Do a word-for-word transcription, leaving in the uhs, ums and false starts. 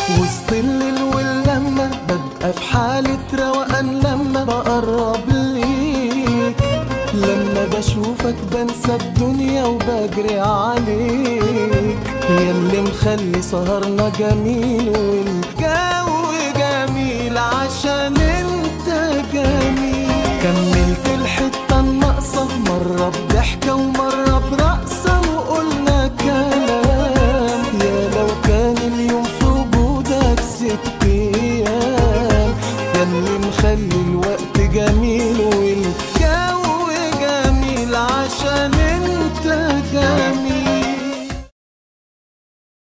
وسط الليل واللمة ببقى في حالة روقان لما بقرب ليك، لما بشوفك بنسى الدنيا وبجري عليك، ياللي مخلي سهرنا جميل والجو جميل عشان انت جميل. كملت الحتة الناقصة مرة بضحكة ومرة